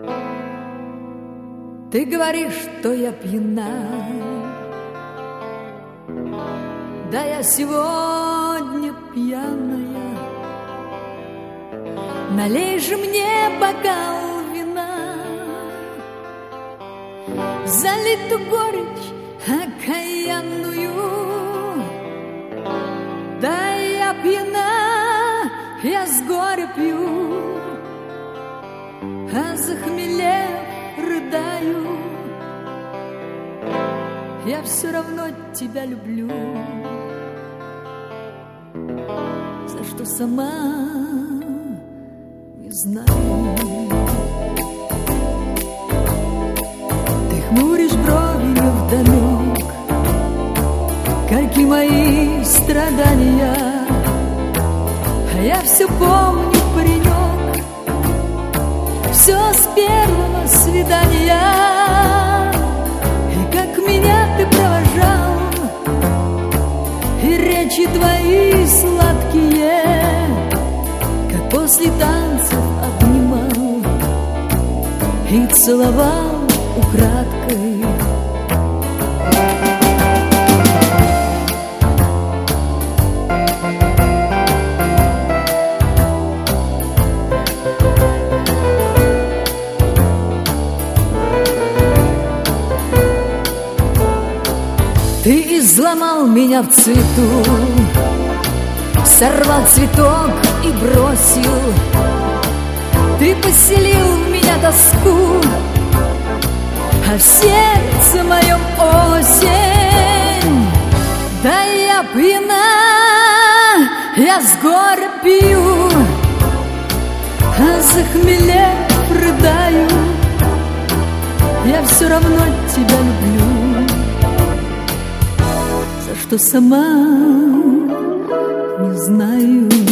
Ты говоришь, что я пьяна, да я сегодня пьяная. Налей же мне бокал вина, залей ту горечь окаянную. Да я пьяна, я с горя пью, а захмелев рыдаю. Я все равно тебя люблю, за что сама не знаю. Ты хмуришь брови невдомек, горьки мои страдания, а я все помню, паренек, все с первого свидания. И как меня ты провожал, и речи твои сладкие, как после танцев обнимал и целовал украдкой. Ты изломал меня в цвету, сорвал цветок и бросил. Ты поселил в меня тоску, а в сердце моем осень. Да я пьяна, я с горя пью, а захмелев рыдаю. Я все равно тебя люблю, за что сама не знаю.